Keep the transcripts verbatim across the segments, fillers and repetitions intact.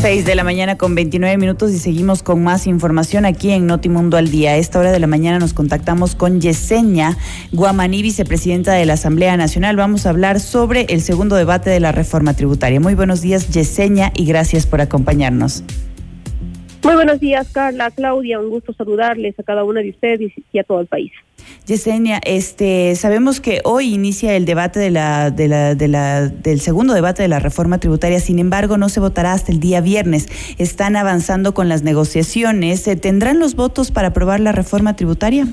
seis de la mañana con veintinueve minutos y seguimos con más información aquí en Notimundo al Día. A esta hora de la mañana nos contactamos con Yesenia Guamaní, vicepresidenta de la Asamblea Nacional. Vamos a hablar sobre el segundo debate de la reforma tributaria. Muy buenos días, Yesenia, y gracias por acompañarnos. Muy buenos días, Carla, Claudia, un gusto saludarles a cada una de ustedes y a todo el país. Yesenia, este, sabemos que hoy inicia el debate de la, de la, de la, del segundo debate de la reforma tributaria. Sin embargo, no se votará hasta el día viernes. Están avanzando con las negociaciones. ¿Tendrán los votos para aprobar la reforma tributaria?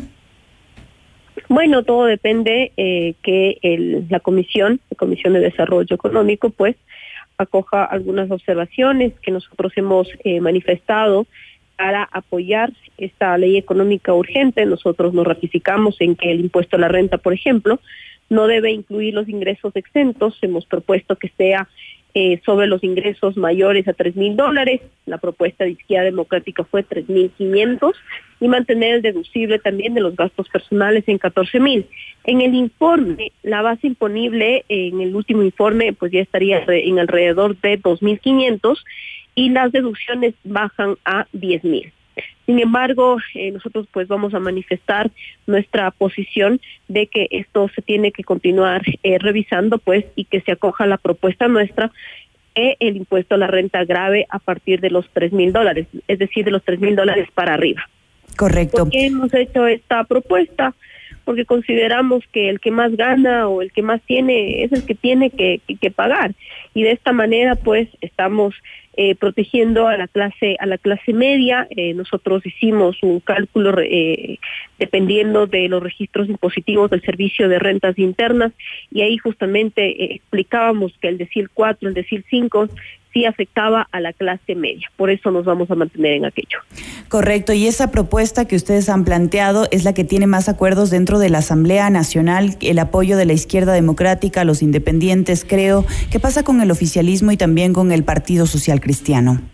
Bueno, todo depende eh, que el, la comisión, la Comisión de Desarrollo Económico, pues, acoja algunas observaciones que nosotros hemos eh, manifestado para apoyar esta ley económica urgente. Nosotros nos ratificamos en que el impuesto a la renta, por ejemplo, no debe incluir los ingresos exentos. Hemos propuesto que sea eh, sobre los ingresos mayores a tres mil dólares. La propuesta de Izquierda Democrática fue tres mil quinientos y mantener el deducible también de los gastos personales en catorce mil. En el informe, la base imponible, en el último informe, pues ya estaría en alrededor de dos mil quinientos y las deducciones bajan a diez mil. Sin embargo, eh, nosotros pues vamos a manifestar nuestra posición de que esto se tiene que continuar eh, revisando, pues, y que se acoja la propuesta nuestra que el impuesto a la renta grave a partir de los tres mil dólares, es decir, de los tres mil dólares para arriba. Correcto. ¿Por qué hemos hecho esta propuesta? Porque consideramos que el que más gana o el que más tiene es el que tiene que, que, que pagar, y de esta manera pues estamos eh, protegiendo a la clase a la clase media. Eh, nosotros hicimos un cálculo eh, dependiendo de los registros impositivos del Servicio de Rentas Internas, y ahí justamente eh, explicábamos que el decil cuatro, el decil cinco sí afectaba a la clase media. Por eso nos vamos a mantener en aquello. Correcto, y esa propuesta que ustedes han planteado es la que tiene más acuerdos dentro de la Asamblea Nacional, el apoyo de la Izquierda Democrática, los independientes, creo. ¿Qué pasa con el oficialismo y también con el Partido Social Cristiano?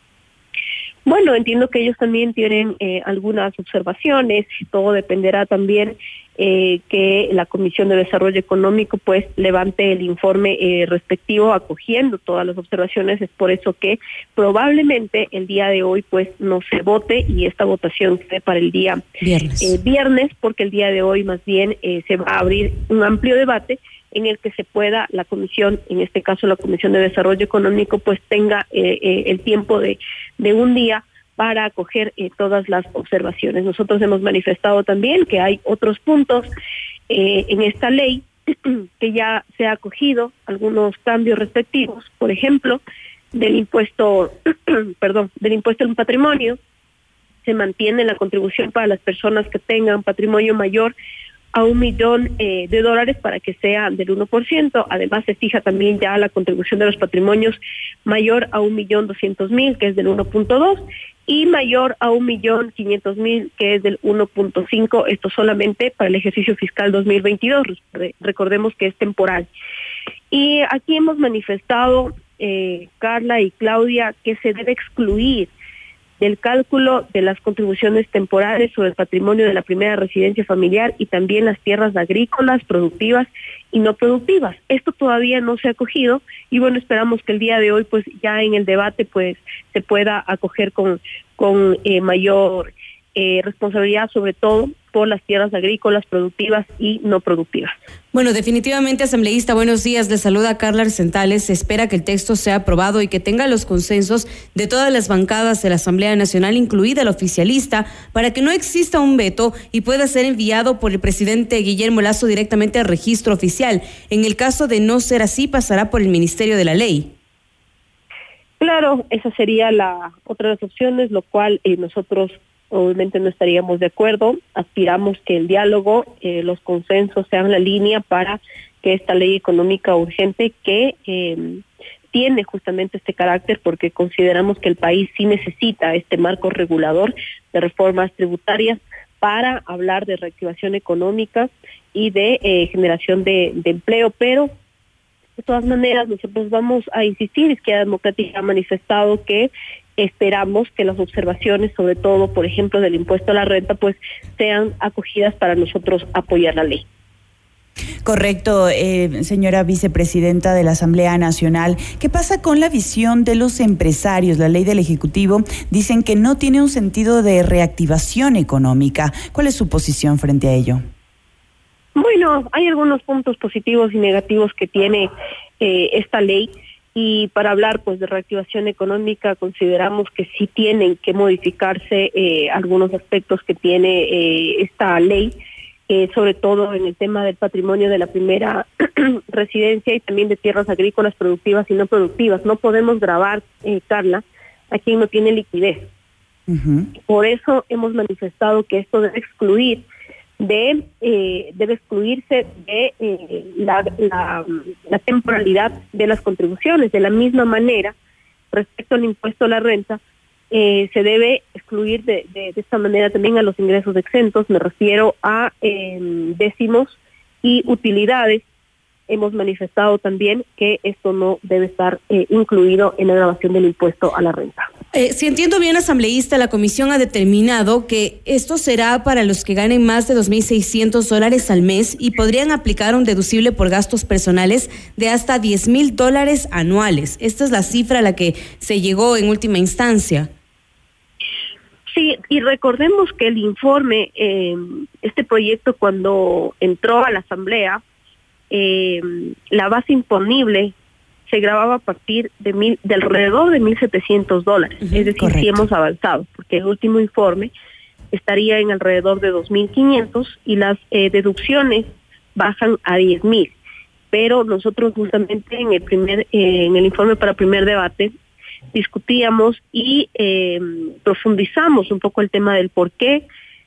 Bueno, entiendo que ellos también tienen eh, algunas observaciones. Todo dependerá también eh, que la Comisión de Desarrollo Económico pues levante el informe eh, respectivo acogiendo todas las observaciones. Es por eso que probablemente el día de hoy pues no se vote y esta votación quede para el día viernes, eh, viernes porque el día de hoy más bien eh, se va a abrir un amplio debate en el que se pueda la comisión, en este caso la Comisión de Desarrollo Económico, pues tenga eh, eh, el tiempo de, de un día para acoger eh, todas las observaciones. Nosotros hemos manifestado también que hay otros puntos eh, en esta ley que ya se ha acogido algunos cambios respectivos, por ejemplo, del impuesto, perdón, del impuesto al patrimonio. Se mantiene la contribución para las personas que tengan patrimonio mayor a un millón eh, de dólares para que sea del uno por ciento. Además se fija también ya la contribución de los patrimonios mayor a un millón doscientos mil, que es del uno punto dos, y mayor a un millón quinientos mil, que es del uno punto cinco. Esto solamente para el ejercicio fiscal dos mil veintidós. Recordemos que es temporal. Y aquí hemos manifestado, eh, Carla y Claudia, que se debe excluir del cálculo de las contribuciones temporales sobre el patrimonio de la primera residencia familiar y también las tierras agrícolas, productivas y no productivas. Esto todavía no se ha acogido y bueno, esperamos que el día de hoy pues ya en el debate pues se pueda acoger con, con eh, mayor eh, responsabilidad, sobre todo por las tierras agrícolas, productivas y no productivas. Bueno, definitivamente, asambleísta, buenos días. Le saluda Carla Arcentales. Se espera que el texto sea aprobado y que tenga los consensos de todas las bancadas de la Asamblea Nacional, incluida la oficialista, para que no exista un veto y pueda ser enviado por el presidente Guillermo Lasso directamente al registro oficial. En el caso de no ser así, pasará por el Ministerio de la Ley. Claro, esa sería la otra de las opciones, lo cual eh, nosotros obviamente no estaríamos de acuerdo. Aspiramos que el diálogo, eh, los consensos sean la línea para que esta ley económica urgente que eh, tiene justamente este carácter, porque consideramos que el país sí necesita este marco regulador de reformas tributarias para hablar de reactivación económica y de eh, generación de, de empleo, pero de todas maneras nosotros vamos a insistir. Izquierda Democrática ha manifestado que esperamos que las observaciones, sobre todo, por ejemplo, del impuesto a la renta, pues sean acogidas para nosotros apoyar la ley. Correcto, eh, señora vicepresidenta de la Asamblea Nacional. ¿Qué pasa con la visión de los empresarios? La ley del Ejecutivo dicen que no tiene un sentido de reactivación económica. ¿Cuál es su posición frente a ello? Bueno, hay algunos puntos positivos y negativos que tiene eh, esta ley. Y para hablar pues de reactivación económica, consideramos que sí tienen que modificarse eh, algunos aspectos que tiene eh, esta ley, eh, sobre todo en el tema del patrimonio de la primera residencia y también de tierras agrícolas productivas y no productivas. No podemos gravar, eh, Carla, a quien no tiene liquidez. Uh-huh. Por eso hemos manifestado que esto debe excluir de eh, debe excluirse de eh, la, la, la temporalidad de las contribuciones. De la misma manera, respecto al impuesto a la renta, eh, se debe excluir de, de, de esta manera también a los ingresos exentos. Me refiero a eh, décimos y utilidades. Hemos manifestado también que esto no debe estar eh, incluido en la grabación del impuesto a la renta. Eh, si entiendo bien, asambleísta, la comisión ha determinado que esto será para los que ganen más de dos mil seiscientos dólares al mes y podrían aplicar un deducible por gastos personales de hasta diez mil dólares anuales. Esta es la cifra a la que se llegó en última instancia. Sí, y recordemos que el informe, eh, este proyecto cuando entró a la asamblea, eh, la base imponible se grababa a partir de mil, de alrededor de mil setecientos dólares. Uh-huh, es decir, correcto. Sí hemos avanzado, porque el último informe estaría en alrededor de dos mil quinientos y las eh, deducciones bajan a diez mil. Pero nosotros justamente en el primer, eh, en el informe para primer debate discutíamos y eh, profundizamos un poco el tema del por qué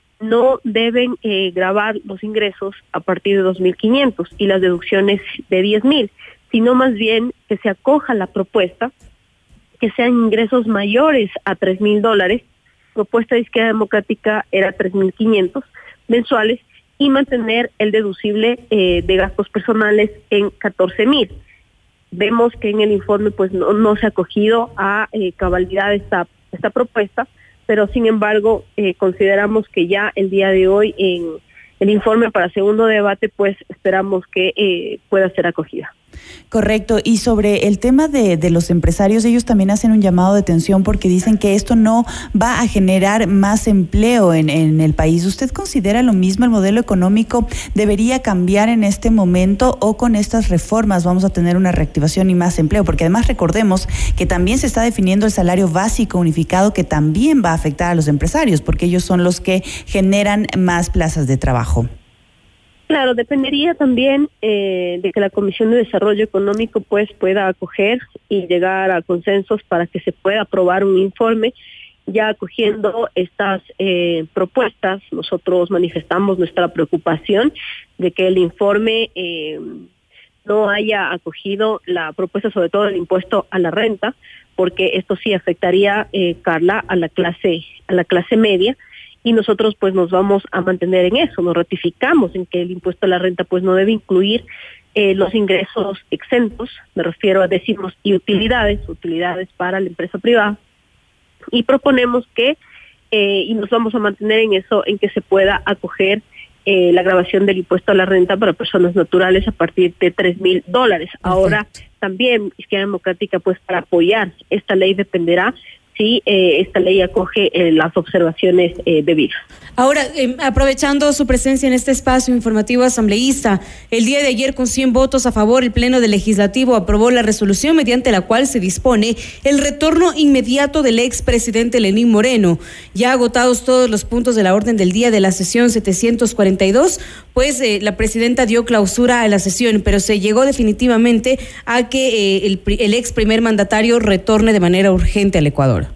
no deben eh, gravar los ingresos a partir de dos mil quinientos y las deducciones de diez mil, sino más bien que se acoja la propuesta, que sean ingresos mayores a tres mil dólares. Propuesta de Izquierda Democrática era tres mil quinientos mensuales y mantener el deducible eh, de gastos personales en catorce mil. Vemos que en el informe pues no, no se ha acogido a eh, cabalidad esta, esta propuesta, pero sin embargo eh, consideramos que ya el día de hoy en el informe para segundo debate pues esperamos que eh, pueda ser acogida. Correcto. Y sobre el tema de, de los empresarios, ellos también hacen un llamado de atención porque dicen que esto no va a generar más empleo en, en el país. ¿Usted considera lo mismo? ¿El modelo económico debería cambiar en este momento o con estas reformas vamos a tener una reactivación y más empleo? Porque además recordemos que también se está definiendo el salario básico unificado, que también va a afectar a los empresarios porque ellos son los que generan más plazas de trabajo. Claro, dependería también eh, de que la Comisión de Desarrollo Económico pues pueda acoger y llegar a consensos para que se pueda aprobar un informe. Ya acogiendo estas eh, propuestas, nosotros manifestamos nuestra preocupación de que el informe eh, no haya acogido la propuesta, sobre todo el impuesto a la renta, porque esto sí afectaría, eh, Carla, a la clase, a la clase media. Y nosotros pues nos vamos a mantener en eso, nos ratificamos en que el impuesto a la renta pues no debe incluir eh, los ingresos exentos, me refiero a décimos y utilidades, utilidades para la empresa privada, y proponemos que, eh, y nos vamos a mantener en eso, en que se pueda acoger eh, la grabación del impuesto a la renta para personas naturales a partir de tres mil dólares. Ahora también Izquierda Democrática pues para apoyar esta ley dependerá si eh, esta ley acoge eh, las observaciones eh, debidas. Ahora, eh, aprovechando su presencia en este espacio informativo asambleísta, el día de ayer con cien votos a favor, el Pleno del Legislativo aprobó la resolución mediante la cual se dispone el retorno inmediato del expresidente Lenín Moreno. Ya agotados todos los puntos de la orden del día de la sesión setecientos cuarenta y dos, pues eh, la presidenta dio clausura a la sesión, pero se llegó definitivamente a que eh, el, el ex primer mandatario retorne de manera urgente al Ecuador.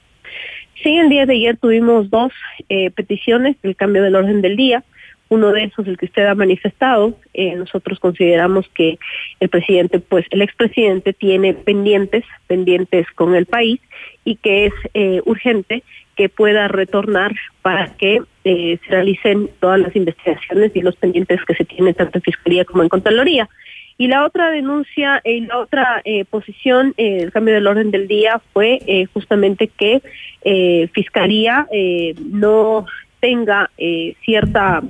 Sí, el día de ayer tuvimos dos eh, peticiones del cambio del orden del día. Uno de esos, el que usted ha manifestado, eh, nosotros consideramos que el presidente, pues el expresidente tiene pendientes, pendientes con el país y que es eh, urgente que pueda retornar para que eh, se realicen todas las investigaciones y los pendientes que se tienen tanto en Fiscalía como en Contraloría. Y la otra denuncia y eh, la otra eh, posición, eh, el cambio del orden del día fue eh, justamente que eh, Fiscalía eh, no tenga eh, cierta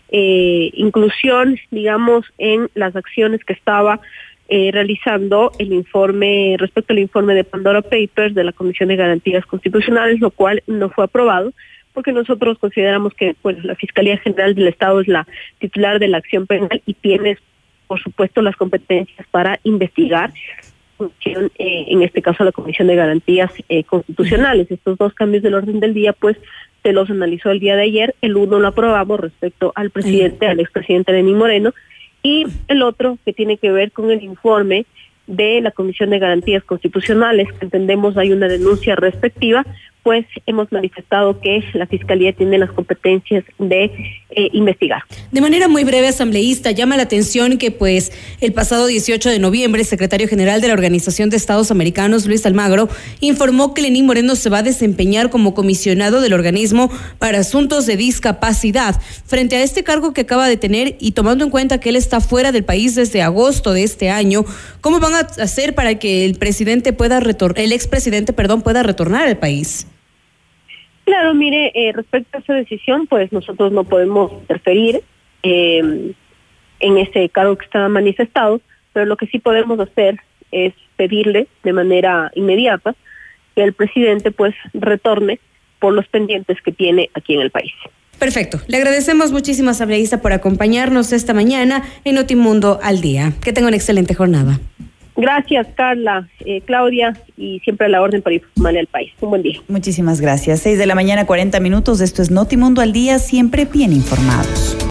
eh, inclusión, digamos, en las acciones que estaba eh, realizando el informe, respecto al informe de Pandora Papers de la Comisión de Garantías Constitucionales, lo cual no fue aprobado, porque nosotros consideramos que pues, la Fiscalía General del Estado es la titular de la acción penal y tiene, por supuesto, las competencias para investigar, eh, en este caso la Comisión de Garantías eh, Constitucionales. Estos dos cambios del orden del día, pues, se los analizó el día de ayer. El uno lo aprobamos respecto al presidente, al expresidente Lenín Moreno, y el otro que tiene que ver con el informe de la Comisión de Garantías Constitucionales, que entendemos hay una denuncia respectiva, pues hemos manifestado que la Fiscalía tiene las competencias de eh, investigar. De manera muy breve, asambleísta, llama la atención que pues el pasado dieciocho de noviembre, el secretario general de la Organización de Estados Americanos, Luis Almagro, informó que Lenín Moreno se va a desempeñar como comisionado del organismo para asuntos de discapacidad. Frente a este cargo que acaba de tener y tomando en cuenta que él está fuera del país desde agosto de este año, ¿cómo van a hacer para que el presidente pueda retornar, el expresidente, perdón, pueda retornar al país? Claro, mire, eh, respecto a esa decisión, pues nosotros no podemos interferir eh, en ese cargo que está manifestado, pero lo que sí podemos hacer es pedirle de manera inmediata que el presidente pues retorne por los pendientes que tiene aquí en el país. Perfecto. Le agradecemos muchísimo, asambleísta, por acompañarnos esta mañana en Notimundo al Día. Que tenga una excelente jornada. Gracias, Carla, eh, Claudia, y siempre a la orden para informarle al país. Un buen día. Muchísimas gracias. Seis de la mañana, cuarenta minutos. Esto es Notimundo al Día, siempre bien informados.